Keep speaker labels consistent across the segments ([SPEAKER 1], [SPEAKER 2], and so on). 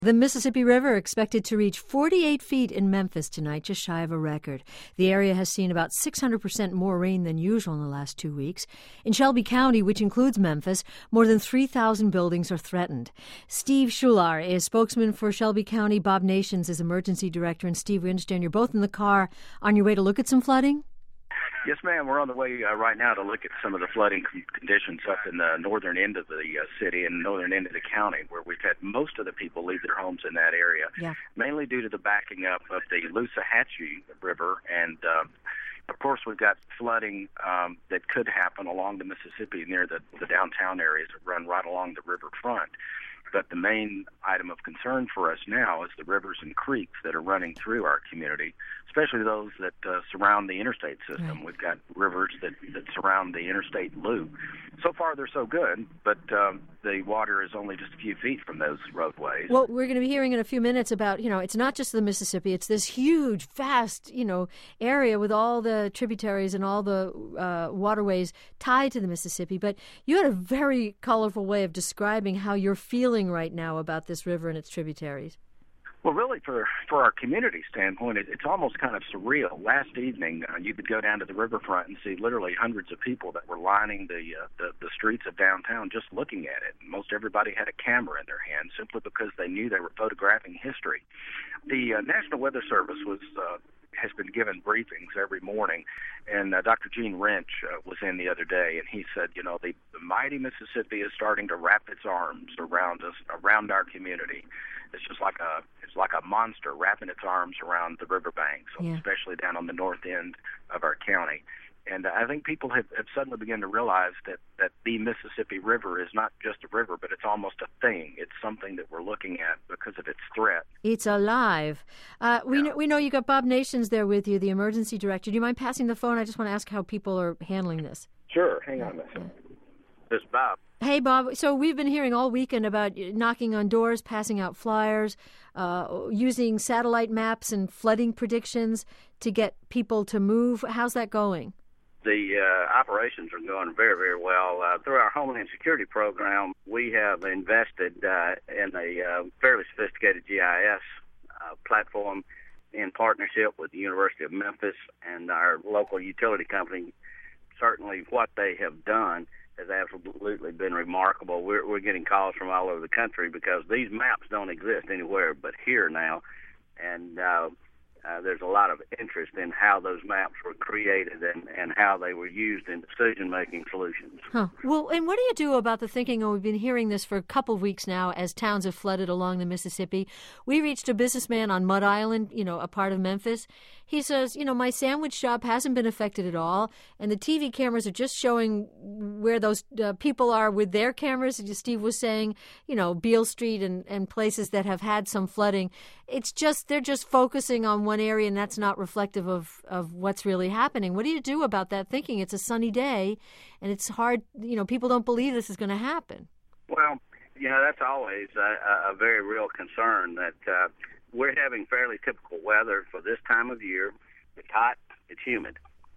[SPEAKER 1] The Mississippi River expected to reach 48 feet in Memphis tonight, just shy of a record. The area has seen about 600% more rain than usual in the last 2 weeks. In Shelby County, which includes Memphis, more than 3,000 buildings are threatened. Steve Schular is spokesman for Shelby County. Bob Nations is emergency director. And Steve, we understand you're both in the car on your way to look at some flooding?
[SPEAKER 2] Yes, ma'am. We're on the way right now to look at some of the flooding conditions up in the northern end of the city and northern end of the county, where we've had most of the people leave their homes in that area, mainly due to the backing up of the Loosahatchee River. And, of course, we've got flooding that could happen along the Mississippi near the downtown areas that run right along the river front. But the main item of concern for us now is the rivers and creeks that are running through our community, especially those that surround the interstate system. Right. We've got rivers that surround the interstate loop. So far, they're so good, but the water is only just a few feet from those roadways.
[SPEAKER 1] Well, we're going to be hearing in a few minutes about, it's not just the Mississippi. It's this huge, vast, area with all the tributaries and all the waterways tied to the Mississippi. But you had a very colorful way of describing how you're feeling right now about this river and its tributaries.
[SPEAKER 2] Well, really, for our community standpoint, it's almost kind of surreal. Last evening, you could go down to the riverfront and see literally hundreds of people that were lining the streets of downtown just looking at it. Most everybody had a camera in their hand simply because they knew they were photographing history. The National Weather Service has been given briefings every morning, and Dr. Gene Wrench was in the other day, and he said, the mighty Mississippi is starting to wrap its arms around us, around our community. It's just like a monster wrapping its arms around the riverbanks, especially down on the north end of our county. And I think people have suddenly begun to realize that the Mississippi River is not just a river, but it's almost a thing. It's something that we're looking at because of its threat.
[SPEAKER 1] It's alive. We know you got Bob Nations there with you, the emergency director. Do you mind passing the phone? I just want to ask how people are handling this.
[SPEAKER 2] Sure. Hang on a second. This is Bob.
[SPEAKER 1] Hey, Bob. So we've been hearing all weekend about knocking on doors, passing out flyers, using satellite maps and flooding predictions to get people to move. How's that going?
[SPEAKER 3] The operations are going very, very well. Through our Homeland Security program, we have invested in a fairly sophisticated GIS platform in partnership with the University of Memphis and our local utility company. Certainly what they have done has absolutely been remarkable. We're getting calls from all over the country because these maps don't exist anywhere but here now, and there's a lot of interest in how those maps were created and how they were used in decision-making solutions.
[SPEAKER 1] Huh. Well, and what do you do about the thinking, and we've been hearing this for a couple of weeks now as towns have flooded along the Mississippi. We reached a businessman on Mud Island, a part of Memphis. He says, my sandwich shop hasn't been affected at all, and the TV cameras are just showing where those people are with their cameras. As Steve was saying, Beale Street and places that have had some flooding. It's just, they're just focusing on one area, and that's not reflective of what's really happening. What do you do about that thinking? It's a sunny day, and it's hard, people don't believe this is going to happen.
[SPEAKER 3] Well, that's always a very real concern that we're having fairly typical weather for this time of year. It's hot, it's humid.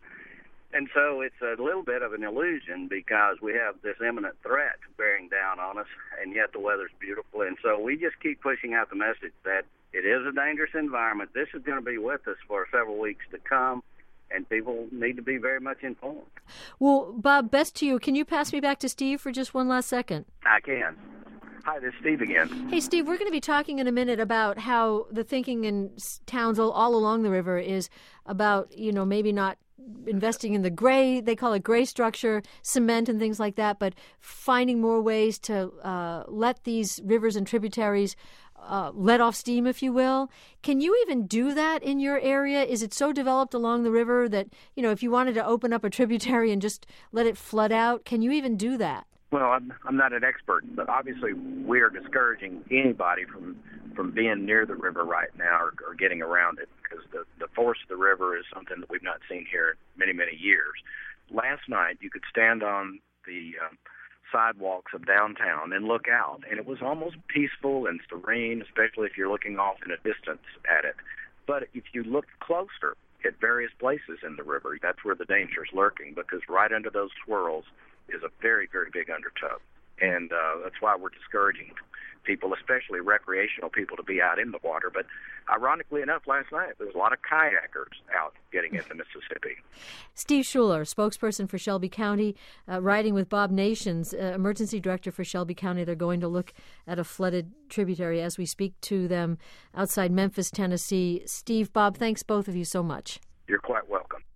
[SPEAKER 3] And so it's a little bit of an illusion because we have this imminent threat bearing down on us, and yet the weather's beautiful. And so we just keep pushing out the message that it is a dangerous environment. This is going to be with us for several weeks to come, and people need to be very much informed.
[SPEAKER 1] Well, Bob, best to you. Can you pass me back to Steve for just one last second?
[SPEAKER 3] I can.
[SPEAKER 2] Hi, this is Steve again.
[SPEAKER 1] Hey, Steve, we're going to be talking in a minute about how the thinking in towns all along the river is about, maybe not investing in the gray, they call it gray structure, cement and things like that, but finding more ways to let these rivers and tributaries let off steam, if you will. Can you even do that in your area? Is it so developed along the river that, if you wanted to open up a tributary and just let it flood out, can you even do that?
[SPEAKER 2] Well, I'm not an expert, but obviously we are discouraging anybody from being near the river right now or getting around it because the force of the river is something that we've not seen here in many, many years. Last night, you could stand on the sidewalks of downtown and look out, and it was almost peaceful and serene, especially if you're looking off in a distance at it. But if you look closer at various places in the river, that's where the danger is lurking because right under those swirls is a very, very big undertow. and that's why we're discouraging people, especially recreational people, to be out in the water. But ironically enough, last night there was a lot of kayakers out getting in the Mississippi.
[SPEAKER 1] Steve Schuler, spokesperson for Shelby County, riding with Bob Nations, emergency director for Shelby County. They're going to look at a flooded tributary as we speak to them outside Memphis, Tennessee. Steve, Bob, thanks both of you so much.
[SPEAKER 2] You're quite welcome.